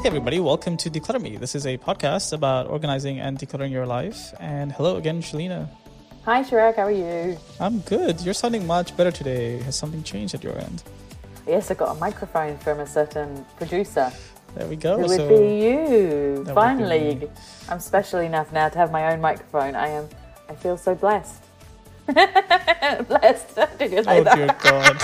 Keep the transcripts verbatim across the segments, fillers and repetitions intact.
everybody. Welcome to Declutter Me. This is a podcast about organizing and decluttering your life. And hello again, Shalina. Hi, Chirag. How are you? I'm good. You're sounding much better today. Has something changed at your end? Yes, I got a microphone from a certain producer. There we go. Who would so be you. Finally. Be I'm special enough now to have my own microphone. I am. I feel so blessed. Blessed. Did you say oh, that? dear God.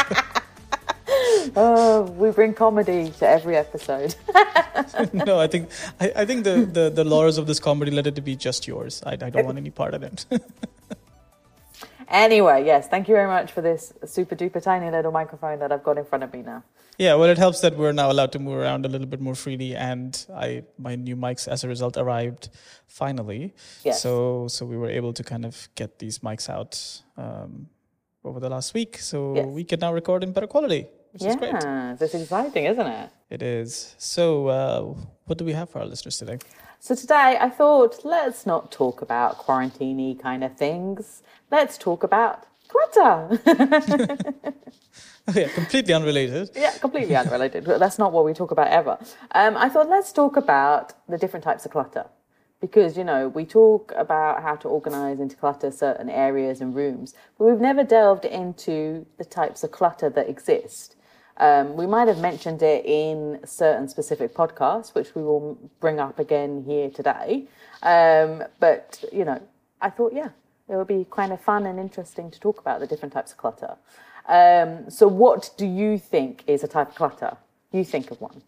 Oh, we bring comedy to every episode. no, I think I, I think the, the, the laurels of this comedy let it to be just yours. I, I don't want any part of it. Anyway, yes, thank you very much for this super duper tiny little microphone that I've got in front of me now. Yeah, well, it helps that we're now allowed to move around a little bit more freely, and I my new mics, as a result, arrived finally. Yes. So so we were able to kind of get these mics out um, over the last week, so yes. we can now record in better quality, which yeah, is great. Yeah, this is exciting, isn't it? It is. So uh, what do we have for our listeners today? So today I thought, let's not talk about quarantine-y kind of things. Let's talk about clutter. Yeah, completely unrelated. Yeah, completely unrelated. That's not what we talk about ever. Um, I thought, let's talk about the different types of clutter. Because, you know, we talk about how to organise and declutter certain areas and rooms, but we've never delved into the types of clutter that exist. Um, we might have mentioned it in certain specific podcasts, which we will bring up again here today. Um, but, you know, I thought, yeah, it would be kind of fun and interesting to talk about the different types of clutter. Um, so what do you think is a type of clutter? You think of one.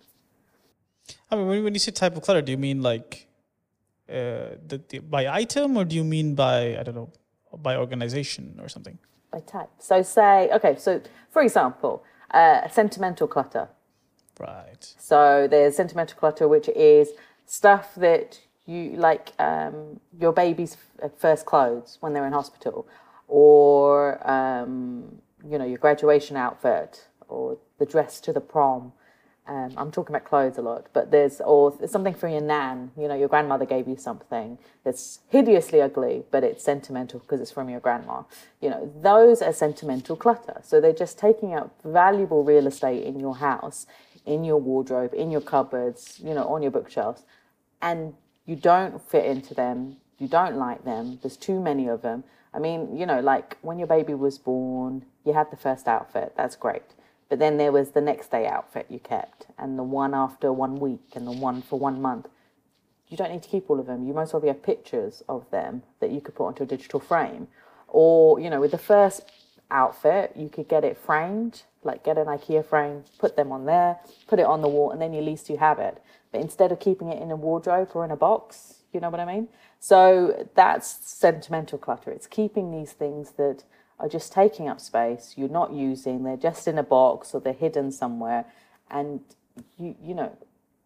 I mean, when you say type of clutter, do you mean like uh, the, the, by item, or do you mean by, I don't know, by organization or something? By type. So say, okay, so for example, uh, sentimental clutter. Right. So there's sentimental clutter, which is stuff that you like, um, your baby's first clothes when they're in hospital, or um, you know, your graduation outfit, or the dress to the prom. Um, I'm talking about clothes a lot, but there's or something for your nan. You know, your grandmother gave you something that's hideously ugly, but it's sentimental because it's from your grandma. You know, those are sentimental clutter. So they're just taking up valuable real estate in your house, in your wardrobe, in your cupboards, you know, on your bookshelves, and you don't fit into them. You don't like them. There's too many of them. I mean, you know, like when your baby was born, you had the first outfit. That's great. But then there was the next day outfit you kept, and the one after one week, and the one for one month. You don't need to keep all of them. You most probably have pictures of them that you could put onto a digital frame. Or, you know, with the first outfit, you could get it framed, like get an IKEA frame, put them on there, put it on the wall, and then at least you have it. But instead of keeping it in a wardrobe or in a box, you know what I mean? So that's sentimental clutter. It's keeping these things that are just taking up space, you're not using, they're just in a box or they're hidden somewhere, and you you know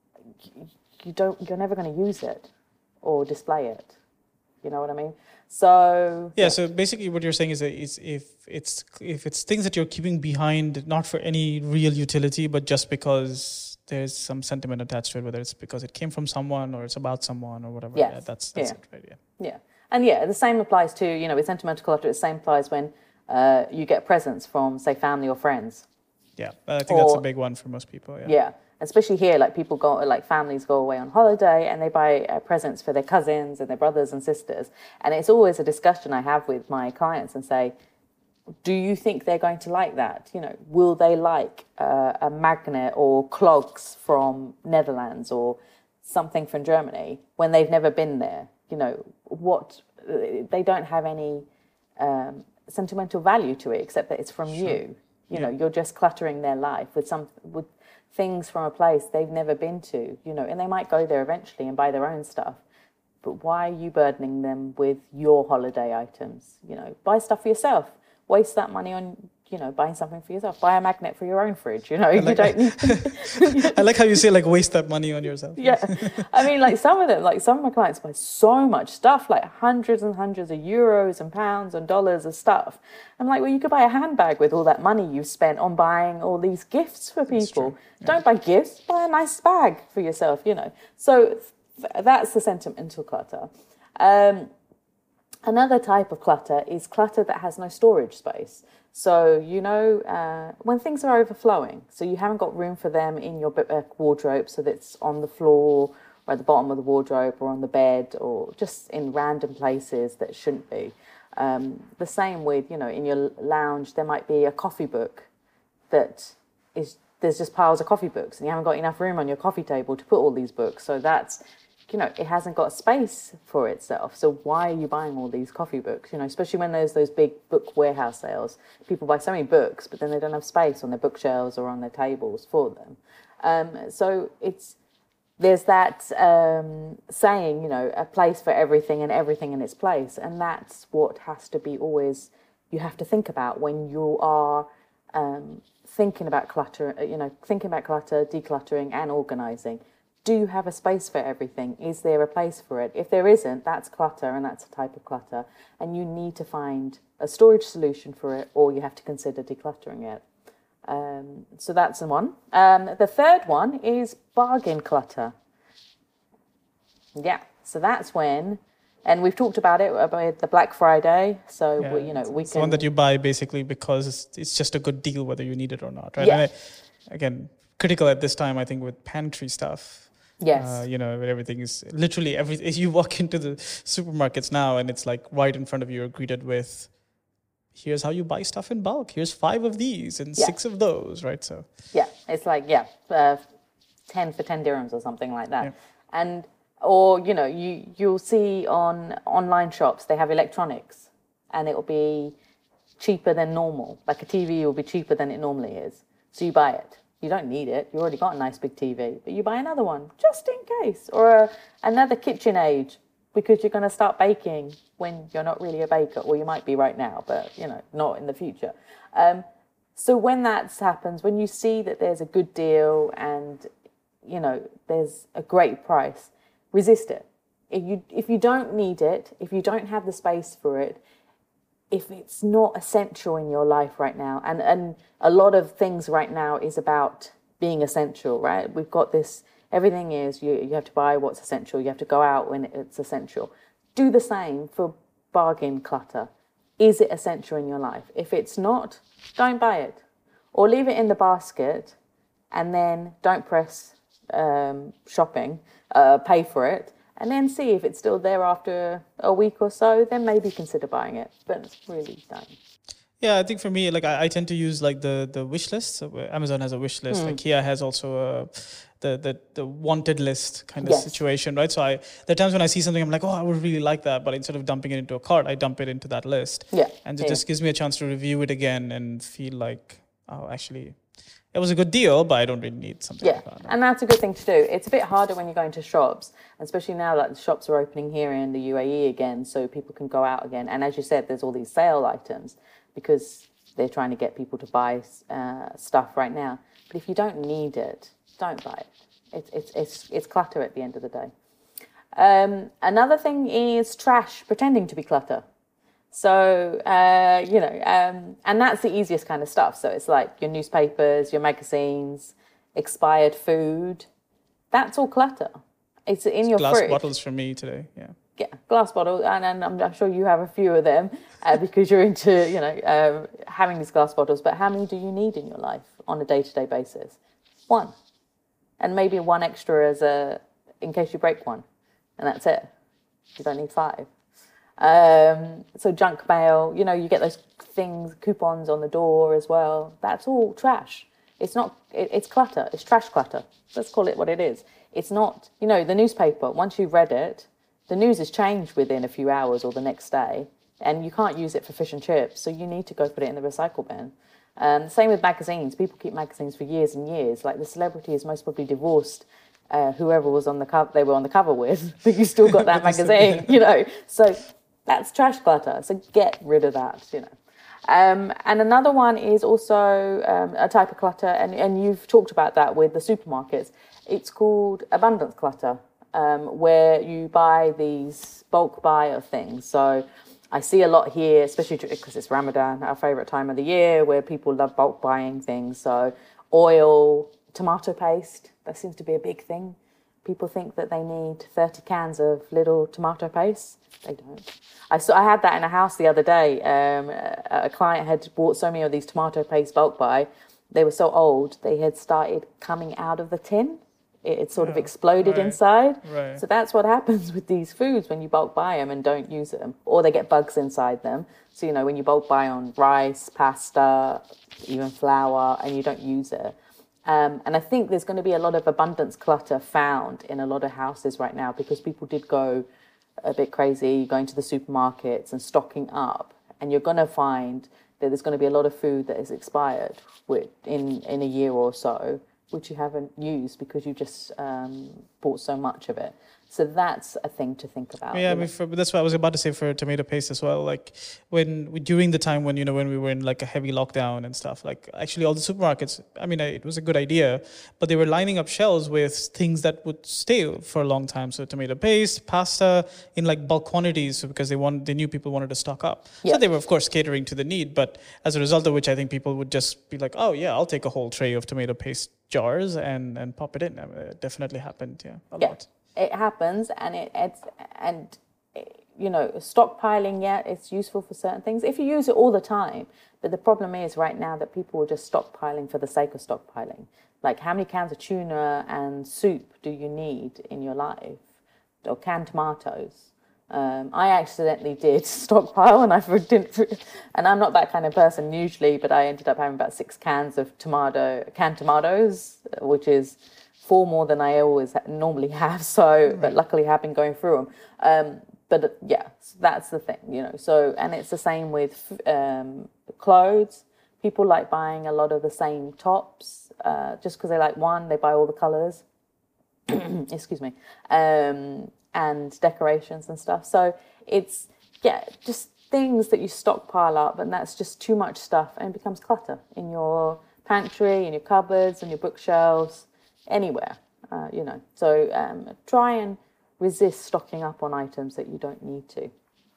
you don't you're never going to use it or display it. You know what I mean? So yeah, yeah. So basically, what you're saying is that it's, if it's if it's things that you're keeping behind, not for any real utility, but just because there's some sentiment attached to it, whether it's because it came from someone or it's about someone or whatever. Yes. Yeah, that's that's yeah. it, right? Yeah. Yeah. And yeah, the same applies to, you know, with sentimental clutter, the same applies when uh, you get presents from, say, family or friends. Yeah, I think or, that's a big one for most people. Yeah. Yeah, especially here, like people go, like families go away on holiday and they buy uh, presents for their cousins and their brothers and sisters. And it's always a discussion I have with my clients and say, do you think they're going to like that? You know, will they like uh, a magnet or clogs from Netherlands or something from Germany when they've never been there? You know, what they don't have any um, sentimental value to it except that it's from sure. you. You yeah. know, you're just cluttering their life with some with things from a place they've never been to. You know, and they might go there eventually and buy their own stuff. But why are you burdening them with your holiday items? You know, buy stuff for yourself. Waste that money on, you know, buying something for yourself. Buy a magnet for your own fridge, you know. Like, you don't need... I like how you say, like, waste that money on yourself. Yeah. I mean, like, some of them, like, some of my clients buy so much stuff, like hundreds and hundreds of euros and pounds and dollars of stuff. I'm like, well, you could buy a handbag with all that money you've spent on buying all these gifts for people. Yeah. Don't buy gifts, buy a nice bag for yourself, you know. So th- that's the sentimental clutter. Um, Another type of clutter is clutter that has no storage space. So, you know, uh, when things are overflowing, so you haven't got room for them in your uh, wardrobe, so that's on the floor or at the bottom of the wardrobe or on the bed or just in random places that shouldn't be. Um, the same with, you know, in your lounge, there might be a coffee book that is, there's just piles of coffee books and you haven't got enough room on your coffee table to put all these books. So that's, you know, it hasn't got space for itself. So why are you buying all these coffee books? You know, especially when there's those big book warehouse sales. People buy so many books, but then they don't have space on their bookshelves or on their tables for them. Um, so it's, there's that um, saying, you know, a place for everything and everything in its place. And that's what has to be always, you have to think about when you are um, thinking about clutter, you know, thinking about clutter, decluttering and organising. Do you have a space for everything? Is there a place for it? If there isn't, that's clutter and that's a type of clutter. And you need to find a storage solution for it or you have to consider decluttering it. Um, so that's the one. Um, the third one is bargain clutter. Yeah, so that's when, and we've talked about it about the Black Friday. So Yeah, we, you know, it's, we it's can. the one that you buy basically because it's, it's just a good deal whether you need it or not, right? Yeah. And I, again, critical at this time, I think, with pantry stuff. Yes. Uh, you know, where everything is literally every. You walk into the supermarkets now, and it's like right in front of you, you're greeted with, "Here's how you buy stuff in bulk. Here's five of these and Yeah. six of those." Right. So. Yeah, it's like yeah, uh, ten for ten dirhams or something like that, Yeah. and or you know you you'll see on online shops they have electronics, and it will be cheaper than normal. Like a T V will be cheaper than it normally is, so you buy it. You don't need it. You already got a nice big T V, but you buy another one just in case. Or a, another KitchenAid because you're going to start baking when you're not really a baker. Or you might be right now, but, you know, not in the future. Um, so when that happens, when you see that there's a good deal and, you know, there's a great price, resist it. If you, if you don't need it, if you don't have the space for it, if it's not essential in your life right now, and, and a lot of things right now is about being essential, right? We've got this, everything is, you, you have to buy what's essential, you have to go out when it's essential. Do the same for bargain clutter. Is it essential in your life? If it's not, don't buy it. Or leave it in the basket and then don't press um, shopping, uh, pay for it, and then see if it's still there after a week or so, then maybe consider buying it. But it's really done. Yeah, I think for me, like I, I tend to use like the the wish list. So Amazon has a wish list. Mm. IKEA has also a the the the wanted list kind of Yes. situation, right? So I there are times when I see something, I'm like, oh, I would really like that, but instead of dumping it into a cart, I dump it into that list. Yeah. And it yeah. just gives me a chance to review it again and feel like, oh, actually, it was a good deal, but I don't really need something Yeah, like that. and that's a good thing to do. It's a bit harder when you go into shops, especially now that the shops are opening here in the U A E again, so people can go out again. And as you said, there's all these sale items because they're trying to get people to buy uh, stuff right now. But if you don't need it, don't buy it. It's it's it's it's clutter at the end of the day. Um, another thing is trash, pretending to be clutter. So, uh, you know, um, and that's the easiest kind of stuff. So it's like your newspapers, your magazines, expired food. That's all clutter. It's in It's your glass fridge. bottles for me today, yeah. Yeah, glass bottles. And, and I'm, I'm sure you have a few of them uh, because you're into, you know, uh, having these glass bottles. But how many do you need in your life on a day-to-day basis? One. And maybe one extra as a, in case you break one. And that's it. You don't need five. Um, so junk mail, you know, you get those things, coupons on the door as well. That's all trash. It's not, it, it's clutter. It's trash clutter. Let's call it what it is. It's not, you know, the newspaper, once you've read it, the news has changed within a few hours or the next day, and you can't use it for fish and chips, so you need to go put it in the recycle bin. Um, same with magazines. People keep magazines for years and years. Like the celebrity is most probably divorced uh, whoever was on the cover, they were on the cover with, but you still got that magazine, you know. So that's trash clutter. So get rid of that, you know. Um, and another one is also um, a type of clutter, and, and you've talked about that with the supermarkets. It's called abundance clutter, um, where you buy these bulk buy of things. So I see a lot here, especially because it's Ramadan, our favourite time of the year, where people love bulk buying things. So oil, tomato paste, that seems to be a big thing. people think that they need thirty cans of little tomato paste. They don't. I saw, I had that in a house the other day. Um, a, a client had bought so many of these tomato paste bulk buy. They were so old, they had started coming out of the tin. It, it sort Oh, of exploded right, inside. right. So that's what happens with these foods when you bulk buy them and don't use them. Or they get bugs inside them. So, you know, when you bulk buy on rice, pasta, even flour, and you don't use it. Um, and I think there's going to be a lot of abundance clutter found in a lot of houses right now because people did go a bit crazy going to the supermarkets and stocking up. And you're going to find that there's going to be a lot of food that is expired with, in, in a year or so, which you haven't used because you just um, bought so much of it. So that's a thing to think about. Yeah, I mean, for, that's what I was about to say for tomato paste as well. Like when during the time when you know when we were in like a heavy lockdown and stuff, like actually all the supermarkets. I mean, it was a good idea, but they were lining up shelves with things that would stay for a long time. So tomato paste, pasta in like bulk quantities, so because they want they knew people wanted to stock up. Yeah. So they were of course catering to the need, but as a result of which, I think people would just be like, oh yeah, I'll take a whole tray of tomato paste jars and and pop it in. I mean, it definitely happened. Yeah, a Yeah. lot. It happens, and it it's and you know stockpiling. Yeah, it's useful for certain things if you use it all the time. But the problem is right now that people are just stockpiling for the sake of stockpiling. Like, how many cans of tuna and soup do you need in your life, or canned tomatoes? Um, I accidentally did stockpile, and I didn't. And I'm not that kind of person usually, but I ended up having about six cans of tomato canned tomatoes, which is four more than I always normally have. So, right. But luckily I've been going through them. Um, but uh, yeah, so that's the thing, you know. So, and it's the same with um, clothes. People like buying a lot of the same tops uh, just because they like one. They buy all the colours. Excuse me. Um, and decorations and stuff. So it's yeah, just things that you stockpile up, and that's just too much stuff, and it becomes clutter in your pantry, in your cupboards, in your bookshelves. Anywhere, uh, you know. So um, try and resist stocking up on items that you don't need to.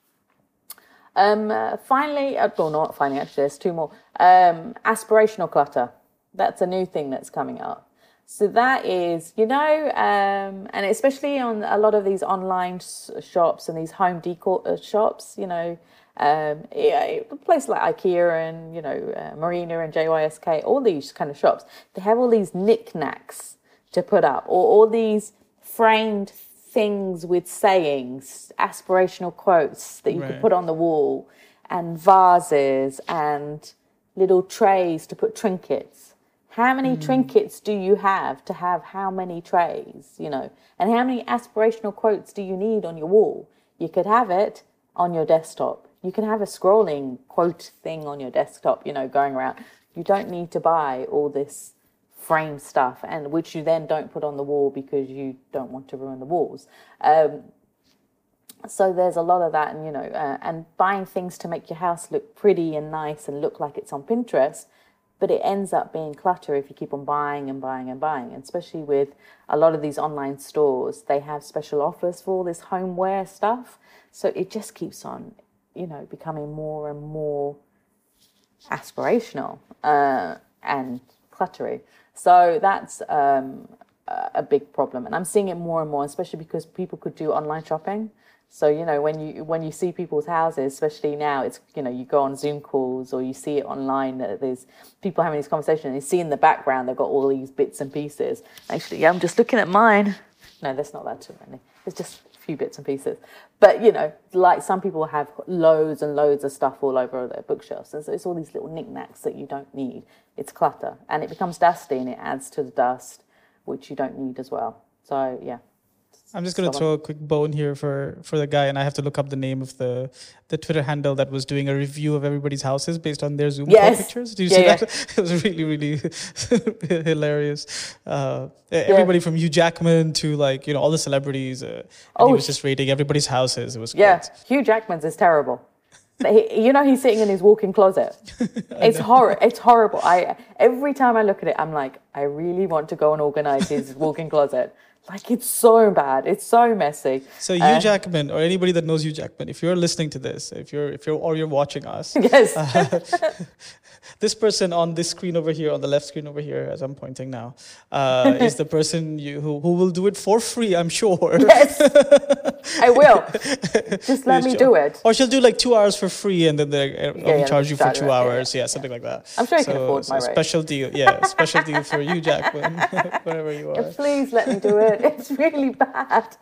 Um, uh, finally, uh, well, not finally, actually, there's two more. Um, aspirational clutter. That's a new thing that's coming up. So that is, you know, um, and especially on a lot of these online shops and these home decor shops, you know, um, yeah, places like IKEA and, you know, uh, Marina and J Y S K, all these kind of shops, they have all these knickknacks to put up, or all these framed things with sayings, aspirational quotes that you right. could put on the wall, and vases and little trays to put trinkets. How many mm. trinkets do you have to have how many trays, you know? And how many aspirational quotes do you need on your wall? You could have it on your desktop. You can have a scrolling quote thing on your desktop, you know, going around. You don't need to buy all this frame stuff, and which you then don't put on the wall because you don't want to ruin the walls. Um, so there's a lot of that, and you know, uh, and buying things to make your house look pretty and nice and look like it's on Pinterest, but it ends up being clutter if you keep on buying and buying and buying. And especially with a lot of these online stores, they have special offers for all this homeware stuff, so it just keeps on, you know, becoming more and more aspirational uh, and cluttery. So that's um, a big problem, and I'm seeing it more and more, especially because people could do online shopping. So, you know, when you when you see people's houses, especially now, it's, you know, you go on Zoom calls or you see it online, that there's people having these conversations, and you see in the background they've got all these bits and pieces. Actually, yeah, I'm just looking at mine. No, that's not that too many. It's just a few bits and pieces. But, you know, like some people have loads and loads of stuff all over their bookshelves. And so it's all these little knickknacks that you don't need. It's clutter. And it becomes dusty, and it adds to the dust, which you don't need as well. So, yeah. I'm just going to throw a quick bone here for, for the guy, and I have to look up the name of the the Twitter handle that was doing a review of everybody's houses based on their Zoom yes. call pictures. Did you yeah, see yeah. that? It was really, really hilarious. Uh, everybody yeah. from Hugh Jackman to, like, you know, all the celebrities. Uh, and oh, he was just rating everybody's houses. It was yeah. great. Hugh Jackman's is terrible. He, you know, he's sitting in his walk-in closet. It's horrible. It's horrible. I every time I look at it, I'm like, I really want to go and organize his walk-in closet. Like, it's so bad. It's so messy. So Hugh uh, Jackman, or anybody that knows Hugh Jackman, if you're listening to this, if you're if you're or you're watching us, yes, uh, this person on this screen over here, on the left screen over here, as I'm pointing now, uh, is the person you, who, who will do it for free, I'm sure. Yes, I will. Just let me do it. Or she'll do like two hours for free and then they uh, Yeah, yeah, charge you for two yeah, hours. yeah, Yeah, something like that. I'm sure you so, can afford so my a rate. special deal. Yeah, a special deal for you, Jacqueline, wherever you are. Yeah, please let me do it. It's really bad.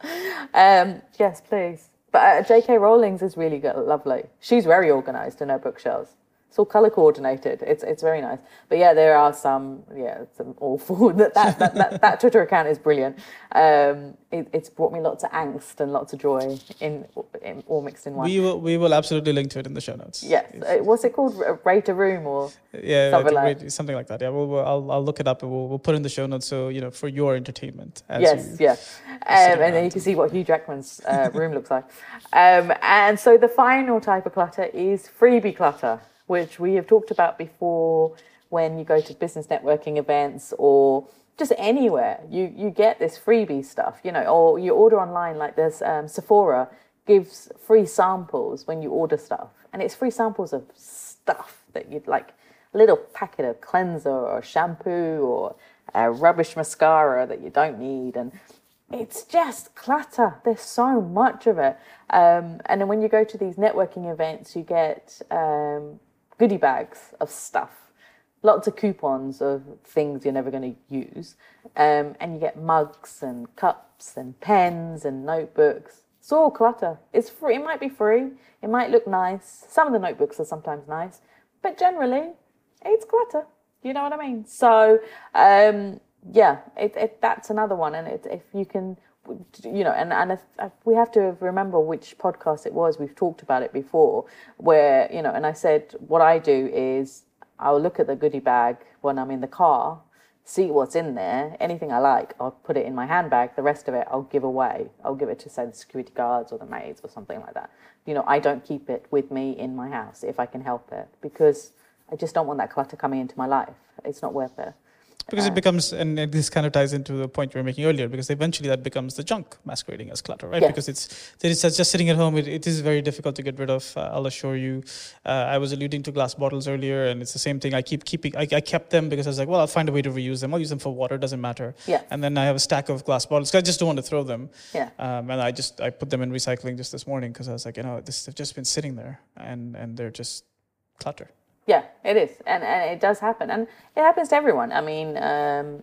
Um, yes, please. But uh, J K Rowling's is really good, lovely. She's very organised in her bookshelves. It's all colour coordinated. It's it's very nice. But yeah, there are some yeah some awful that that that, that, that Twitter account is brilliant. Um, it, it's brought me lots of angst and lots of joy in, in all mixed in one. We will we will absolutely link to it in the show notes. Yes. Uh, what's it called? R- Rate a room or yeah something I like think, something like that. Yeah, we'll, we'll I'll I'll look it up and we'll we'll put it in the show notes so you know for your entertainment. As yes. you Yeah. Um, and then you can see what Hugh Jackman's uh, room looks like. Um, and so the final type of clutter is freebie clutter, which we have talked about before when you go to business networking events or just anywhere. You you get this freebie stuff, you know, or you order online like there's um, Sephora gives free samples when you order stuff. And it's free samples of stuff that you'd like, a little packet of cleanser or shampoo or a rubbish mascara that you don't need. And it's just clutter. There's so much of it. Um, and then when you go to these networking events, you get um, goodie bags of stuff, lots of coupons of things you're never going to use. Um, and you get mugs and cups and pens and notebooks. It's all clutter. It's free. It might be free. It might look nice. Some of the notebooks are sometimes nice. But generally, it's clutter. You know what I mean? So, um, yeah, it, it, that's another one. And it, if you can, you know, and, and if, if we have to remember which podcast it was. We've talked about it before where, you know, and I said what I do is I'll look at the goodie bag when I'm in the car, see what's in there. Anything I like, I'll put it in my handbag. The rest of it, I'll give away. I'll give it to, say, the security guards or the maids or something like that. You know, I don't keep it with me in my house if I can help it because I just don't want that clutter coming into my life. It's not worth it. Because uh, it becomes, and this kind of ties into the point you were making earlier, because eventually that becomes the junk masquerading as clutter, right? Yeah. Because it's, it's just sitting at home, it, it is very difficult to get rid of, uh, I'll assure you. Uh, I was alluding to glass bottles earlier, and it's the same thing. I keep keeping, I, I kept them because I was like, well, I'll find a way to reuse them. I'll use them for water, doesn't matter. Yeah. And then I have a stack of glass bottles, because I just don't want to throw them. Yeah. Um, and I just, I put them in recycling just this morning, because I was like, you know, this, they've just been sitting there, and, and they're just clutter. Yeah, it is. And, and it does happen. And it happens to everyone. I mean, um,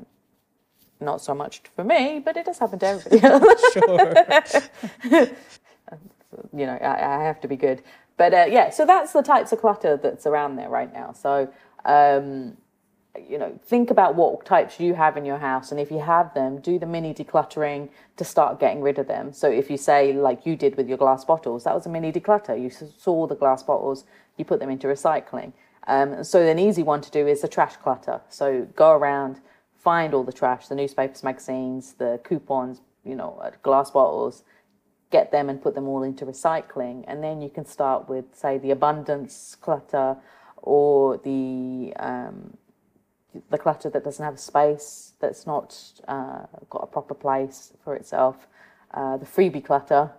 not so much for me, but it does happen to everybody else. Sure. You know, I, I have to be good. But uh, yeah, so that's the types of clutter that's around there right now. So, um, you know, think about what types you have in your house. And if you have them, do the mini decluttering to start getting rid of them. So if you say, like you did with your glass bottles, that was a mini declutter. You saw the glass bottles, you put them into recycling. Um, so an easy one to do is the trash clutter. So go around, find all the trash, the newspapers, magazines, the coupons, you know, glass bottles, get them and put them all into recycling. And then you can start with, say, the abundance clutter or the um, the clutter that doesn't have a space, that's not uh, got a proper place for itself, uh, the freebie clutter,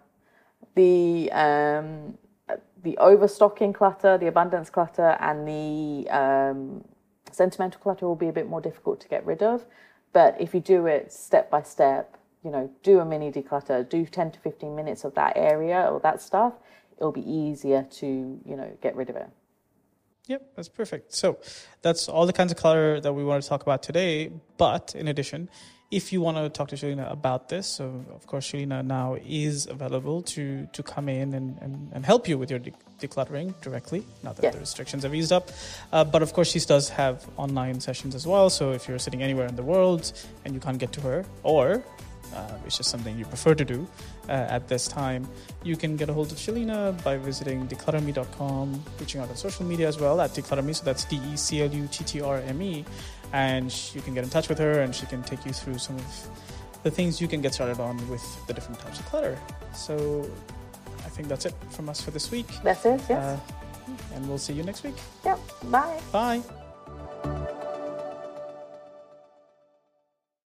the um, the overstocking clutter, the abundance clutter, and the um, sentimental clutter will be a bit more difficult to get rid of. But if you do it step by step, you know, do a mini declutter, do ten to fifteen minutes of that area or that stuff, it'll be easier to, you know, get rid of it. Yep, that's perfect. So that's all the kinds of clutter that we want to talk about today. But in addition, if you want to talk to Shalina about this, so of course Shalina now is available to to come in and, and, and help you with your de- decluttering directly, now that yeah. the restrictions have eased up. Uh, but of course she does have online sessions as well, so if you're sitting anywhere in the world and you can't get to her, or uh, it's just something you prefer to do uh, at this time, you can get a hold of Shalina by visiting declutter me dot com, reaching out on social media as well at declutterme, so that's D E C L U T T R M E. And you can get in touch with her and she can take you through some of the things you can get started on with the different types of clutter. So I think that's it from us for this week. That's it, yes. Uh, and we'll see you next week. Yep, bye. Bye.